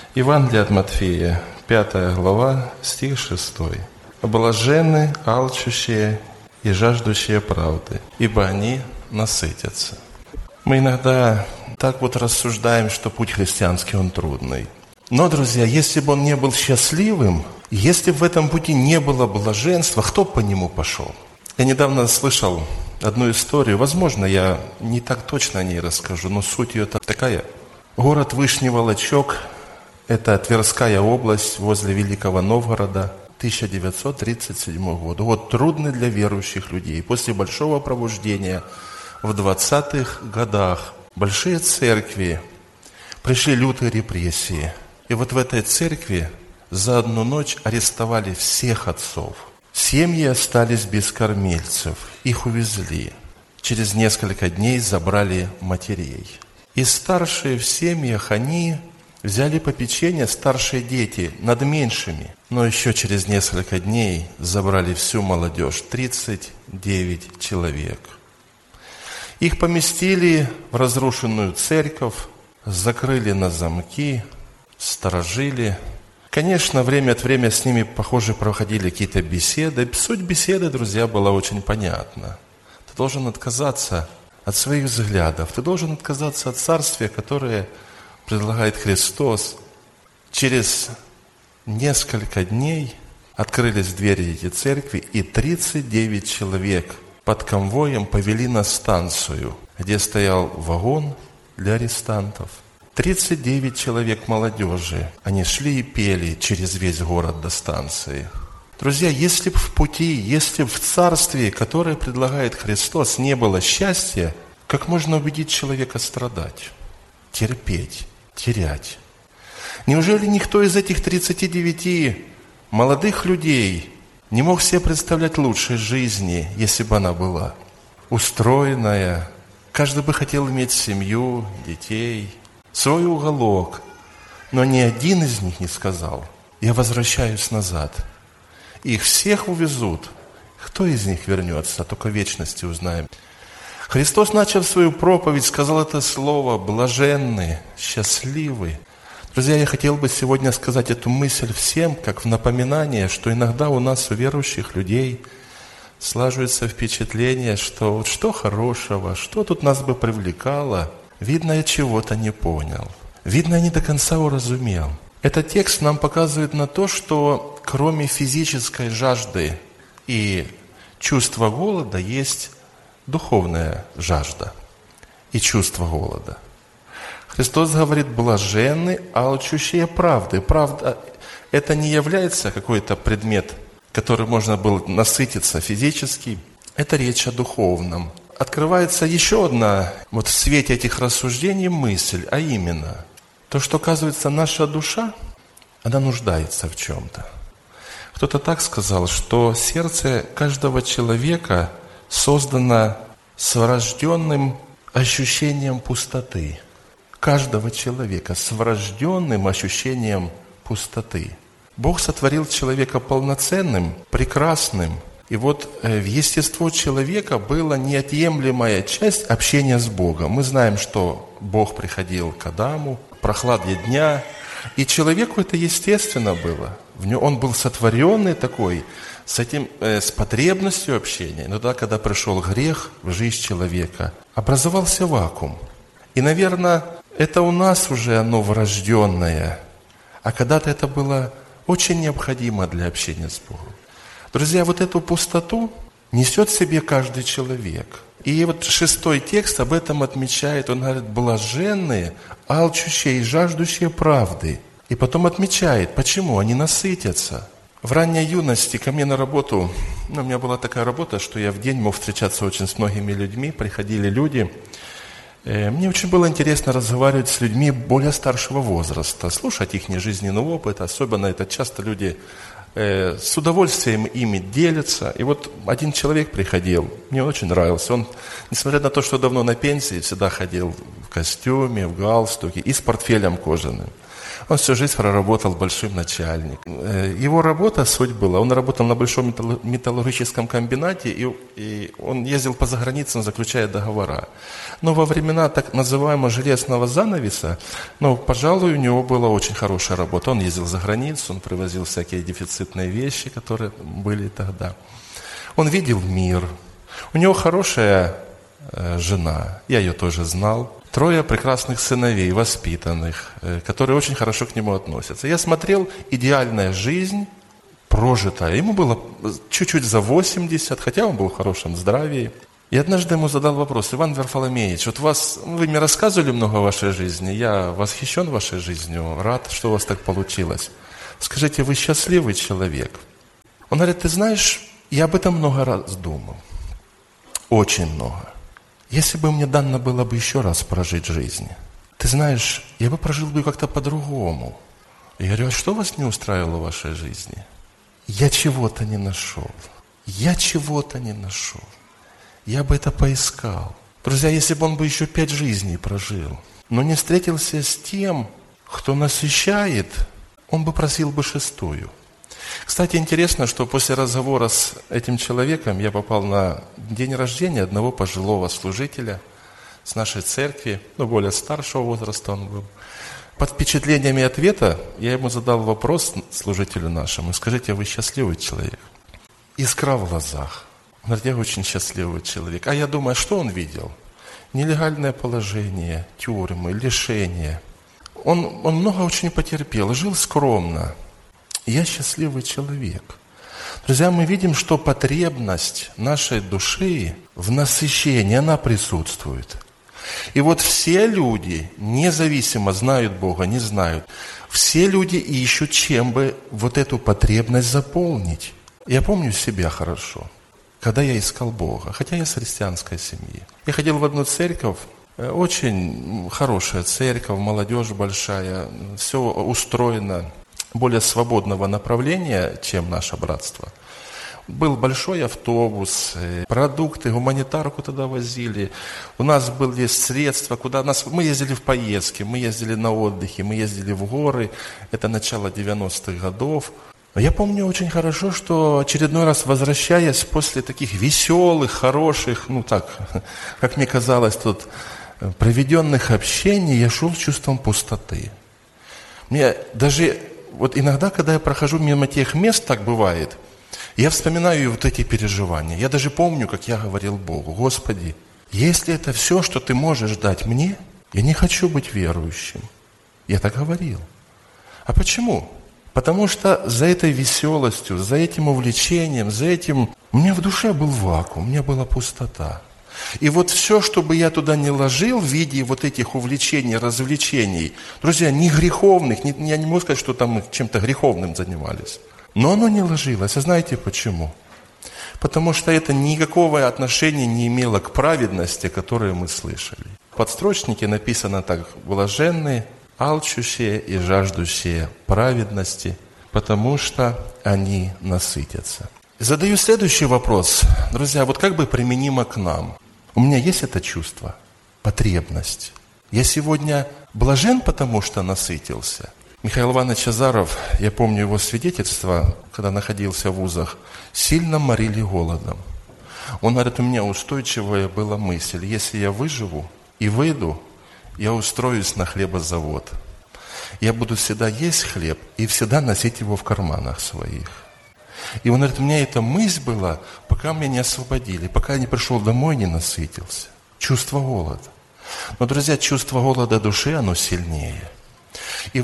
Евангелие от Матфея, 5 глава, стих 6. «Блаженны алчущие и жаждущие правды, ибо они насытятся». Мы иногда так вот рассуждаем, что путь христианский, он трудный. Но, друзья, если бы он не был счастливым, если бы в этом пути не было блаженства, кто бы по нему пошел? Я недавно слышал одну историю, возможно, я не так точно о ней расскажу, но суть ее такая. Город Вышний Волочек, это Тверская область возле Великого Новгорода, 1937 год. Год трудный для верующих людей. После большого пробуждения в 20-х годах большие церкви, пришли лютые репрессии. И вот в этой церкви за одну ночь арестовали всех отцов. Семьи остались без кормильцев, их увезли. Через несколько дней забрали матерей. И старшие в семьях, они взяли попечение, старшие дети, над меньшими. Но еще через несколько дней забрали всю молодежь, 39 человек. Их поместили в разрушенную церковь, закрыли на замки, сторожили. Конечно, время от времени с ними, похоже, проходили какие-то беседы. Суть беседы, друзья, была очень понятна. Ты должен отказаться от своих взглядов. Ты должен отказаться от царствия, которое предлагает Христос. Через несколько дней открылись двери этой церкви, и 39 человек под конвоем повели на станцию, где стоял вагон для арестантов. 39 человек молодежи. Они шли и пели через весь город до станции. Друзья, если бы в пути, если бы в царстве, которое предлагает Христос, не было счастья, как можно убедить человека страдать, терпеть, терять? Неужели никто из этих 39 молодых людей не мог себе представлять лучшей жизни, если бы она была устроенная? Каждый бы хотел иметь семью, детей, свой уголок. Но ни один из них не сказал: я возвращаюсь назад. Их всех увезут. Кто из них вернется? Только в вечности узнаем. Христос, начав свою проповедь, сказал это слово: блаженны, счастливы. Друзья, я хотел бы сегодня сказать эту мысль всем, как в напоминание, что иногда у нас, у верующих людей, слаживается впечатление, что вот что хорошего, что тут нас бы привлекало. Видно, я чего-то не понял. Видно, я не до конца уразумел. Этот текст нам показывает на то, что кроме физической жажды и чувства голода есть духовная жажда и чувство голода. Христос говорит: блаженны алчущие правды. Правда, это не является какой-то предмет, который можно было насытиться физически. Это речь о духовном. Открывается еще одна, вот в свете этих рассуждений, мысль, а именно, то, что, оказывается, наша душа, она нуждается в чем-то. Кто-то так сказал, что сердце каждого человека создано с врожденным ощущением пустоты. Каждого человека с врожденным ощущением пустоты. Бог сотворил человека полноценным, прекрасным. И вот в естество человека была неотъемлемая часть общения с Богом. Мы знаем, что Бог приходил к Адаму, к прохладе дня, и человеку это естественно было. Он был сотворенный такой, с потребностью общения. Но тогда, когда пришел грех в жизнь человека, образовался вакуум. И, наверное, это у нас уже оно врожденное, а когда-то это было очень необходимо для общения с Богом. Друзья, вот эту пустоту несет в себе каждый человек. И вот 6-й текст об этом отмечает. Он говорит: блаженные, алчущие и жаждущие правды. И потом отмечает, почему они насытятся. В ранней юности ко мне на работу, у меня была такая работа, что я в день мог встречаться очень с многими людьми, приходили люди. Мне очень было интересно разговаривать с людьми более старшего возраста, слушать их жизненный опыт, особенно это часто люди с удовольствием ими делятся. И вот один человек приходил, мне очень нравился. Он, несмотря на то, что давно на пенсии, всегда ходил в костюме, в галстуке и с портфелем кожаным. Он всю жизнь проработал большим начальником. Его работа, суть была, он работал на большом металлургическом комбинате, и он ездил по заграницам, заключая договора. Но во времена так называемого железного занавеса, пожалуй, у него была очень хорошая работа. Он ездил за границу, он привозил всякие дефицитные вещи, которые были тогда. Он видел мир. У него хорошая жена, я ее тоже знал. 3 прекрасных сыновей, воспитанных, которые очень хорошо к нему относятся. Я смотрел, идеальная жизнь прожитая. Ему было чуть-чуть за 80, хотя он был в хорошем здравии. И однажды ему задал вопрос: Иван Варфоломеевич, вы мне рассказывали много о вашей жизни, я восхищен вашей жизнью, рад, что у вас так получилось. Скажите, вы счастливый человек? Он говорит: ты знаешь, я об этом много раз думал, очень много. Если бы мне дано было бы еще раз прожить жизнь, ты знаешь, я бы прожил бы как-то по-другому. Я говорю: а что вас не устраивало в вашей жизни? Я чего-то не нашел. Я бы это поискал. Друзья, если бы он бы еще 5 жизней прожил, но не встретился с тем, кто насыщает, он бы просил бы 6-ю. Кстати, интересно, что после разговора с этим человеком я попал на день рождения одного пожилого служителя с нашей церкви, более старшего возраста он был. Под впечатлениями ответа я ему задал вопрос, служителю нашему: скажите, а вы счастливый человек? Искра в глазах. Он говорит: я очень счастливый человек. А я думаю, что он видел? Нелегальное положение, тюрьмы, лишения. Он много очень потерпел, жил скромно. Я счастливый человек. Друзья, мы видим, что потребность нашей души в насыщении, она присутствует. И вот все люди, независимо, знают Бога, не знают, все люди ищут, чем бы вот эту потребность заполнить. Я помню себя хорошо, когда я искал Бога, хотя я с христианской семьи. Я ходил в одну церковь, очень хорошая церковь, молодежь большая, все устроено более свободного направления, чем наше братство. Был большой автобус, продукты, гуманитарку туда возили. У нас были средства, мы ездили в поездки, мы ездили на отдыхи, мы ездили в горы. Это начало 90-х годов. Я помню очень хорошо, что очередной раз, возвращаясь после таких веселых, хороших, как мне казалось, тут проведенных общений, я шел с чувством пустоты. Мне даже иногда, когда я прохожу мимо тех мест, так бывает, я вспоминаю вот эти переживания. Я даже помню, как я говорил Богу: Господи, если это все, что Ты можешь дать мне, я не хочу быть верующим. Я так говорил. А почему? Потому что за этой веселостью, за этим увлечением, у меня в душе был вакуум, у меня была пустота. И все, что бы я туда не ложил в виде вот этих увлечений, развлечений, друзья, не греховных, я не могу сказать, что там мы чем-то греховным занимались, но оно не ложилось. А знаете почему? Потому что это никакого отношения не имело к праведности, которую мы слышали. В подстрочнике написано так: блаженны алчущие и жаждущие праведности, потому что они насытятся. Задаю следующий вопрос. Друзья, как бы применимо к нам? У меня есть это чувство, потребность. Я сегодня блажен, потому что насытился. Михаил Иванович Азаров, я помню его свидетельство, когда находился в вузах, сильно морили голодом. Он говорит: у меня устойчивая была мысль: если я выживу и выйду, я устроюсь на хлебозавод. Я буду всегда есть хлеб и всегда носить его в карманах своих. И он говорит: у меня эта мысль была, пока меня не освободили, пока я не пришел домой, не насытился. Чувство голода. Но, друзья, чувство голода души, оно сильнее. И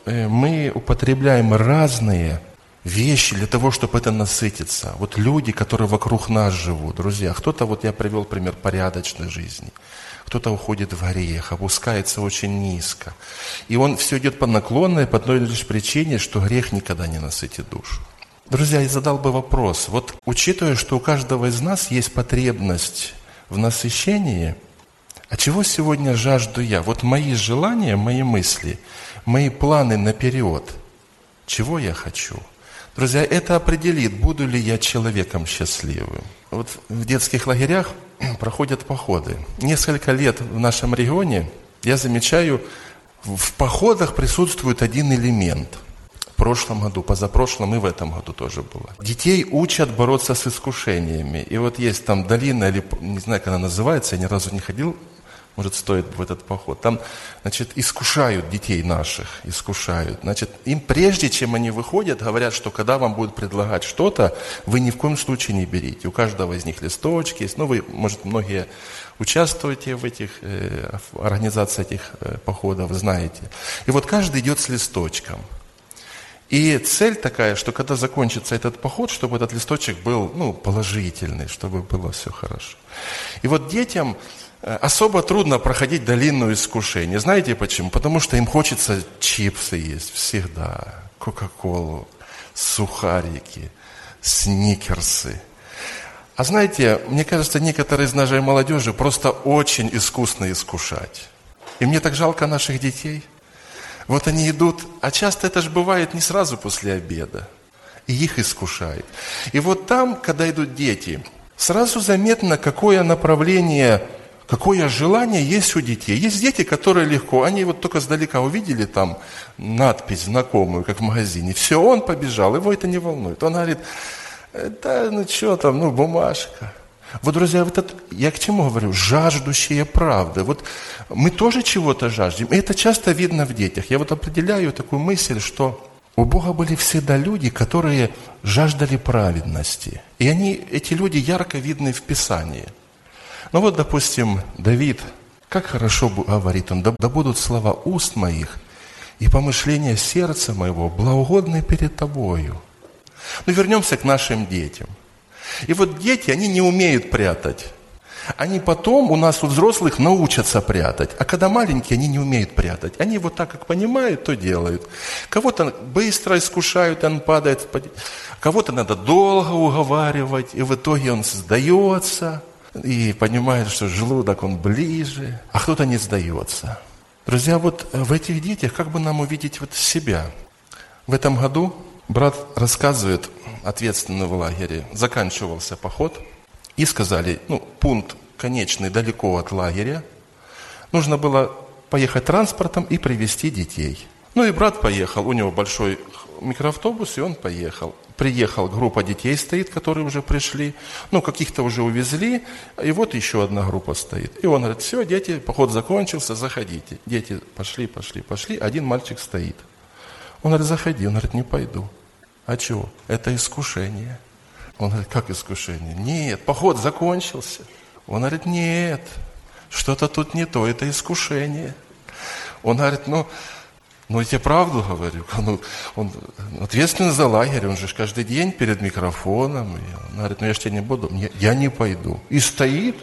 мы употребляем разные вещи для того, чтобы это насытиться. Люди, которые вокруг нас живут, друзья, кто-то, я привел пример порядочной жизни, кто-то уходит в грех, опускается очень низко. И он все идет по наклонной, по одной лишь причине, что грех никогда не насытит душу. Друзья, я задал бы вопрос. Учитывая, что у каждого из нас есть потребность в насыщении, а чего сегодня жажду я? Мои желания, мои мысли, мои планы наперед. Чего я хочу? Друзья, это определит, буду ли я человеком счастливым. В детских лагерях проходят походы. Несколько лет в нашем регионе я замечаю, В походах присутствует один элемент. В прошлом году, позапрошлом и в этом году тоже было. Детей учат бороться с искушениями. И вот есть там долина, или не знаю, как она называется, я ни разу не ходил, может, стоит в этот поход. Там, значит, искушают детей наших, искушают. Значит, им прежде, чем они выходят, говорят, что когда вам будут предлагать что-то, вы ни в коем случае не берите. У каждого из них листочки есть. Ну, вы, может, многие участвуете в этих организациях этих походов, знаете. И вот каждый идет с листочком. И цель такая, что когда закончится этот поход, чтобы этот листочек был, положительный, чтобы было все хорошо. И вот детям особо трудно проходить долину искушения. Знаете почему? Потому что им хочется чипсы есть всегда, кока-колу, сухарики, сникерсы. А знаете, мне кажется, некоторые из нашей молодежи просто очень искусно искушать. И мне так жалко наших детей. Вот они идут, а часто это же бывает не сразу после обеда. И их искушает. И вот там, когда идут дети, сразу заметно, какое направление, какое желание есть у детей. Есть дети, которые легко, они вот только сдалека увидели там надпись знакомую, как в магазине. Все, он побежал, его это не волнует. Он говорит, да что там, бумажка. Вот, друзья, я к чему говорю? Жаждущие правды. Вот мы тоже чего-то жаждем. И это часто видно в детях. Я вот определяю такую мысль, что у Бога были всегда люди, которые жаждали праведности. И эти люди ярко видны в Писании. Ну вот, допустим, Давид, как хорошо говорит он, да будут слова уст моих и помышления сердца моего благоугодны перед тобою. Но вернемся к нашим детям. И вот дети, они не умеют прятать. Они потом у нас, у взрослых, научатся прятать. А когда маленькие, они не умеют прятать. Они вот так, как понимают, то делают. Кого-то быстро искушают, он падает. Кого-то надо долго уговаривать. И в итоге он сдается. И понимает, что желудок, он ближе. А кто-то не сдается. Друзья, вот в этих детях, как бы нам увидеть вот себя? В этом году брат рассказывает, ответственный в лагере, заканчивался поход, и сказали, пункт конечный далеко от лагеря, нужно было поехать транспортом и привезти детей. И брат поехал, у него большой микроавтобус, и он поехал. Приехал, группа детей стоит, которые уже пришли, каких-то уже увезли, и вот еще одна группа стоит. И он говорит, все, дети, поход закончился, заходите. Дети пошли, один мальчик стоит. Он говорит, заходи. Он говорит, не пойду. А чего? Это искушение. Он говорит, как искушение? Нет, поход закончился. Он говорит, нет, что-то тут не то, это искушение. Он говорит, я тебе правду говорю. Он ответственный за лагерь, он же каждый день перед микрофоном. Он говорит, я же тебе не буду. Я не пойду. И стоит.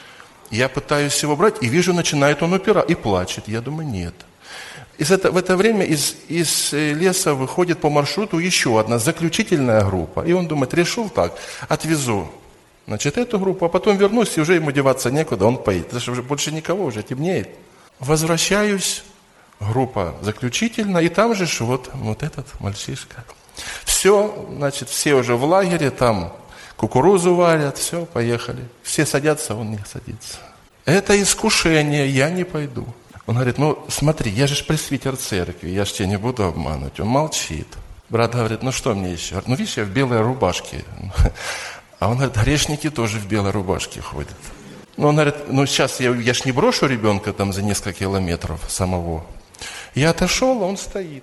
Я пытаюсь его брать, и вижу, начинает он упирать, и плачет. Я думаю, нет. В это время из леса выходит по маршруту еще одна заключительная группа. И он думает, решил так, отвезу, эту группу, а потом вернусь, и уже ему деваться некуда, он поедет. Потому что уже больше никого, уже темнеет. Возвращаюсь, группа заключительная, и там же вот этот мальчишка. Все, все уже в лагере, там кукурузу варят, все, поехали. Все садятся, он не садится. Это искушение, я не пойду. Он говорит, смотри, я же пресвитер церкви, я же тебя не буду обманывать. Он молчит. Брат говорит, что мне еще? Видишь, я в белой рубашке. А он говорит, грешники тоже в белой рубашке ходят. Он говорит, сейчас я ж не брошу ребенка там за несколько километров самого. Я отошел, а он стоит.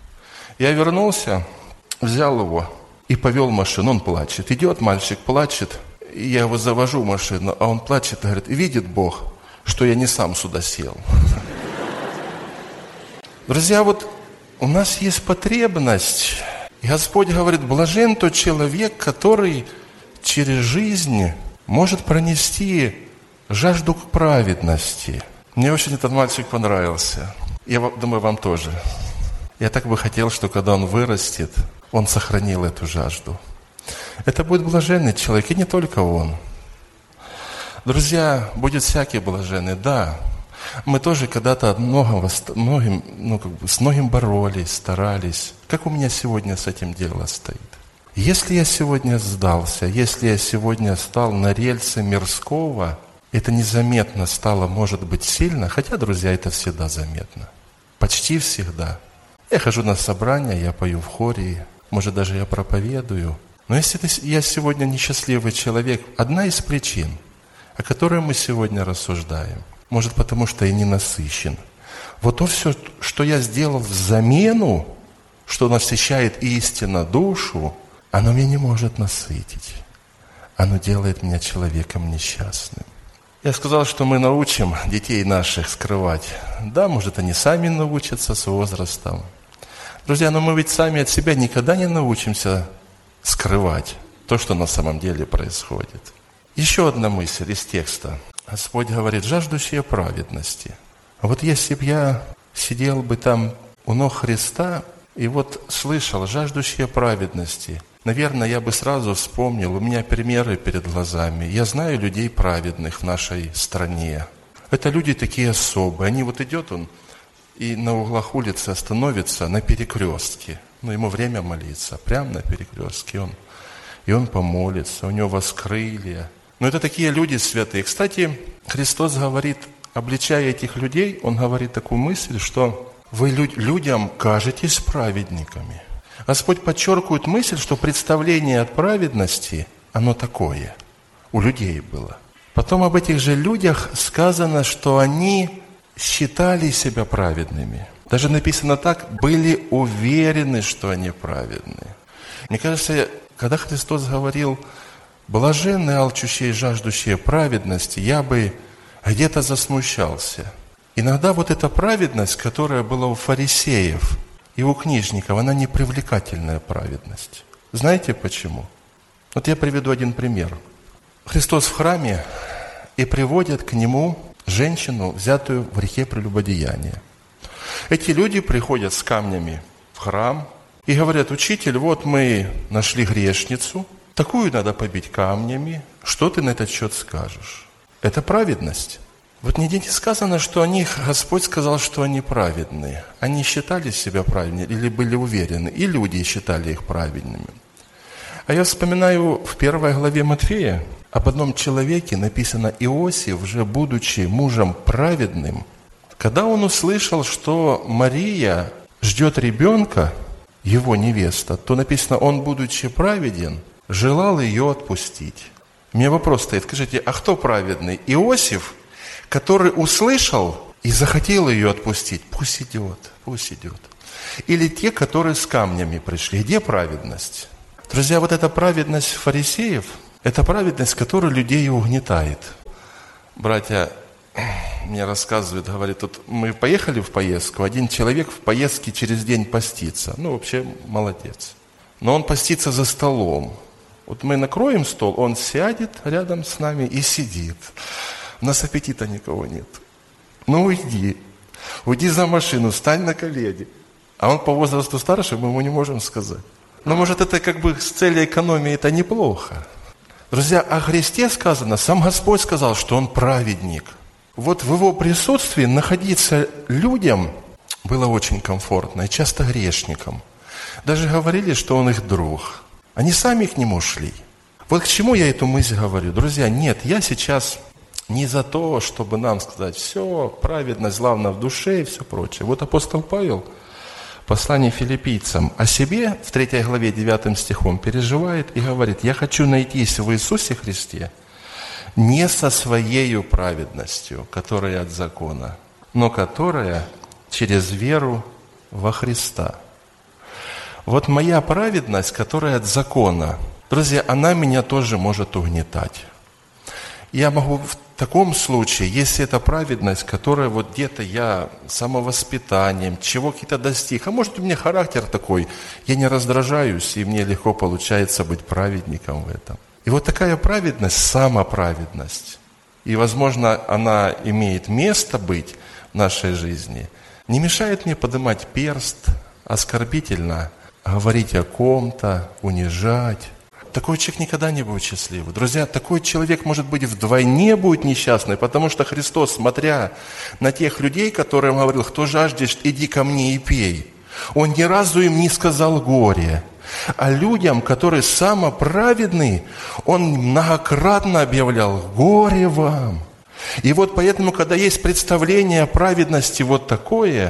Я вернулся, взял его и повел машину. Он плачет. Идет мальчик, плачет. И я его завожу в машину, а он плачет и говорит, видит Бог, что я не сам сюда сел. Друзья, вот у нас есть потребность. И Господь говорит, блажен тот человек, который через жизнь может пронести жажду к праведности. Мне очень этот мальчик понравился. Я думаю, вам тоже. Я так бы хотел, что когда он вырастет, он сохранил эту жажду. Это будет блаженный человек, и не только он. Друзья, будет всякий блаженный, да. Мы тоже когда-то с многим боролись, старались. Как у меня сегодня с этим дело стоит? Если я сегодня сдался, если я сегодня стал на рельсы мирского, это незаметно стало, может быть, сильно, хотя, друзья, это всегда заметно. почти всегда. Я хожу на собрания, я пою в хоре, может, даже я проповедую. Но если я сегодня несчастливый человек, одна из причин, о которой мы сегодня рассуждаем, может, потому что я не насыщен. Вот то все, что я сделал в замену, что насыщает истинно душу, оно меня не может насытить. Оно делает меня человеком несчастным. Я сказал, что мы научим детей наших скрывать. Да, может, они сами научатся с возрастом. Друзья, но мы ведь сами от себя никогда не научимся скрывать то, что на самом деле происходит. Еще одна мысль из текста. Господь говорит: жаждущие праведности. Вот если бы я сидел бы там у ног Христа и вот слышал жаждущие праведности, наверное, я бы сразу вспомнил, у меня примеры перед глазами. Я знаю людей праведных в нашей стране. Это люди такие особые. Они вот идет он и на углах улицы остановится на перекрестке. Ему время молиться, прямо на перекрестке. И он помолится, у него воскрылья. Но это такие люди святые. Кстати, Христос говорит, обличая этих людей, Он говорит такую мысль, что вы людям кажетесь праведниками. Господь подчеркивает мысль, что представление от праведности, оно такое, у людей было. Потом об этих же людях сказано, что они считали себя праведными. Даже написано так, были уверены, что они праведны. Мне кажется, когда Христос говорил: блаженны алчущие и жаждущие праведности, я бы где-то засмущался. Иногда вот эта праведность, которая была у фарисеев и у книжников, она не привлекательная праведность. Знаете почему? Вот я приведу один пример. Христос в храме, и приводят к Нему женщину, взятую в грехе прелюбодеяния. Эти люди приходят с камнями в храм и говорят: учитель, вот мы нашли грешницу, такую надо побить камнями, что ты на этот счет скажешь? Это праведность. Вот нигде не сказано, что о них Господь сказал, что они праведные. Они считали себя праведными или были уверены, и люди считали их праведными. А я вспоминаю в 1 главе Матфея об одном человеке, написано: Иосиф, уже будучи мужем праведным, когда он услышал, что Мария ждет ребенка, его невеста, то написано: он, будучи праведен, желал ее отпустить. У меня вопрос стоит: скажите, а кто праведный? Иосиф, который услышал и захотел ее отпустить? Пусть идет, пусть идет. Или те, которые с камнями пришли? Где праведность? Друзья, вот эта праведность фарисеев, это праведность, которая людей угнетает. Братья мне рассказывают, говорят, тут мы поехали в поездку, один человек в поездке через день постится. Вообще молодец. Но он постится за столом. Вот мы накроем стол, он сядет рядом с нами и сидит. У нас аппетита никого нет. Уйди за машину, стань на колени. А он по возрасту старше, мы ему не можем сказать. Но может это с целью экономии это неплохо. Друзья, о Христе сказано, сам Господь сказал, что Он праведник. Вот в Его присутствии находиться людям было очень комфортно, и часто грешникам. Даже говорили, что Он их друг. Они сами к Нему шли. Вот к чему я эту мысль говорю? Друзья, нет, я сейчас не за то, чтобы нам сказать: все, праведность, главное в душе и все прочее. Вот апостол Павел в послании филиппийцам о себе в 3 главе 9 стихом переживает и говорит: я хочу найтись в Иисусе Христе не со своею праведностью, которая от закона, но которая через веру во Христа. Вот моя праведность, которая от закона, друзья, она меня тоже может угнетать. Я могу в таком случае, если это праведность, которая вот где-то я самовоспитанием, чего какие-то достиг, а может у меня характер такой, я не раздражаюсь, и мне легко получается быть праведником в этом. И вот такая праведность, самоправедность, и, возможно, она имеет место быть в нашей жизни, не мешает мне поднимать перст, оскорбительно говорить о ком-то, унижать. Такой человек никогда не будет счастливым. Друзья, такой человек, может быть, вдвойне будет несчастный, потому что Христос, смотря на тех людей, которым говорил: кто жаждет, иди ко мне и пей, Он ни разу им не сказал горе. А людям, которые самоправедны, Он многократно объявлял: горе вам. И вот поэтому, когда есть представление о праведности вот такое,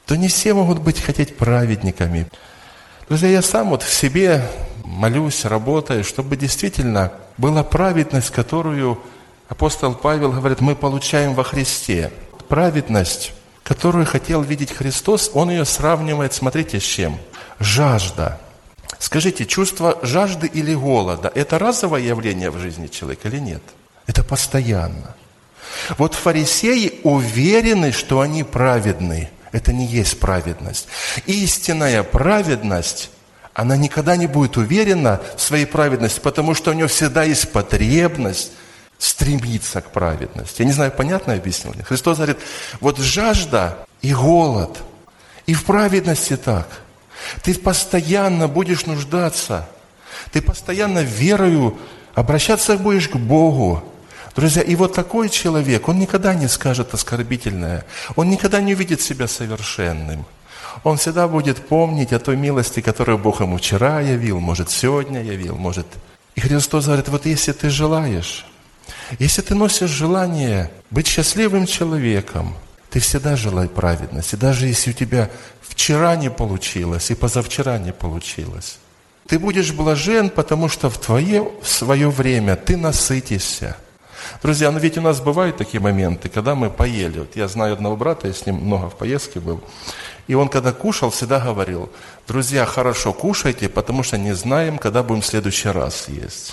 то не все могут хотеть праведниками. Друзья, я сам в себе молюсь, работаю, чтобы действительно была праведность, которую апостол Павел говорит, мы получаем во Христе. Праведность, которую хотел видеть Христос, он ее сравнивает, смотрите, с чем? Жажда. Скажите, чувство жажды или голода – это разовое явление в жизни человека или нет? Это постоянно. Вот фарисеи уверены, что они праведны. Это не есть праведность. Истинная праведность, она никогда не будет уверена в своей праведности, потому что у нее всегда есть потребность стремиться к праведности. Я не знаю, понятно я объяснил? Христос говорит, вот жажда и голод, и в праведности так. Ты постоянно будешь нуждаться, ты постоянно верою обращаться будешь к Богу. Друзья, и вот такой человек, он никогда не скажет оскорбительное, он никогда не увидит себя совершенным. Он всегда будет помнить о той милости, которую Бог ему вчера явил, может, сегодня явил, может. И Христос говорит, вот если ты желаешь, если ты носишь желание быть счастливым человеком, ты всегда желай праведности, даже если у тебя вчера не получилось и позавчера не получилось. Ты будешь блажен, потому что в свое время ты насытишься. Друзья, ну ведь у нас бывают такие моменты, когда мы поели. Вот я знаю одного брата, я с ним много в поездке был. И он, когда кушал, всегда говорил, друзья, хорошо кушайте, потому что не знаем, когда будем в следующий раз есть.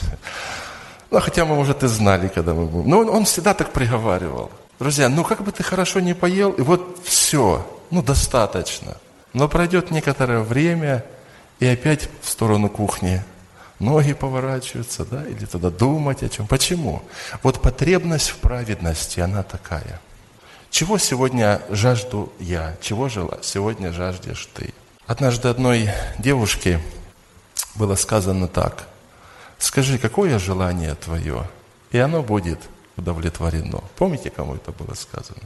Ну, хотя мы, может, и знали, когда мы будем. Но он всегда так приговаривал. Друзья, ну как бы ты хорошо не поел, и вот все, достаточно. Но пройдет некоторое время, и опять в сторону кухни ноги поворачиваются, или туда думать о чем. Почему? Вот потребность в праведности, она такая. Чего сегодня жажду я? Чего сегодня жаждешь ты? Однажды одной девушке было сказано так. Скажи, какое желание твое? И оно будет удовлетворено. Помните, кому это было сказано?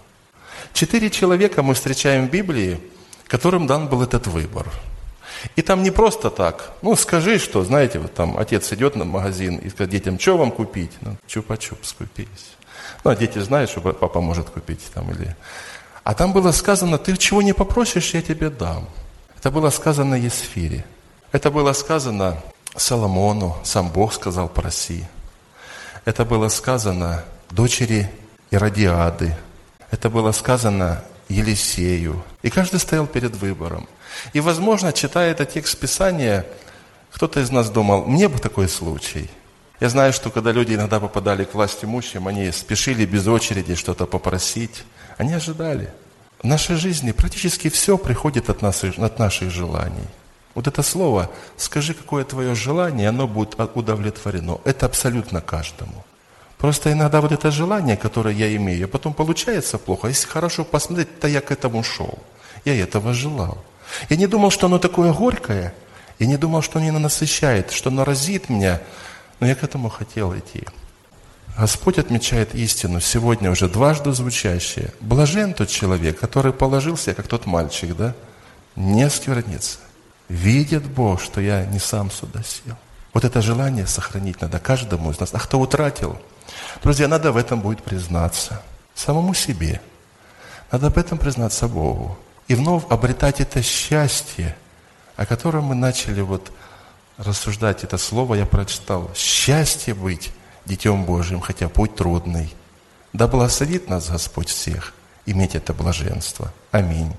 4 человека мы встречаем в Библии, которым дан был этот выбор. И там не просто так. Скажи, что, знаете, вот там отец идет на магазин и говорит детям, что вам купить? Чупа-чупс купить. А дети знают, что папа может купить там или... А там было сказано, ты чего не попросишь, я тебе дам. Это было сказано Есфире. Это было сказано Соломону, сам Бог сказал, проси. Это было сказано дочери Иродиады. Это было сказано Елисею. И каждый стоял перед выбором. И, возможно, читая этот текст Писания, кто-то из нас думал, мне бы такой случай. Я знаю, что когда люди иногда попадали к власть имущим, они спешили без очереди что-то попросить. Они ожидали. В нашей жизни практически все приходит от наших желаний. Вот это слово «скажи, какое твое желание», оно будет удовлетворено. Это абсолютно каждому. Просто иногда вот это желание, которое я имею, а потом получается плохо. Если хорошо посмотреть, то я к этому шел. Я этого желал. Я не думал, что оно такое горькое. Я не думал, что оно насыщает, что оно разит меня. Но я к этому хотел идти. Господь отмечает истину, сегодня уже дважды звучащее. Блажен тот человек, который положился, как тот мальчик, не осквернится. Видит Бог, что я не сам сюда сел. Вот это желание сохранить надо каждому из нас. А кто утратил? Друзья, надо в этом будет признаться самому себе. Надо об этом признаться Богу. И вновь обретать это счастье, о котором мы начали рассуждать. Это слово я прочитал. Счастье быть Детем Божьим, хотя путь трудный. Да благословит нас Господь всех иметь это блаженство. Аминь.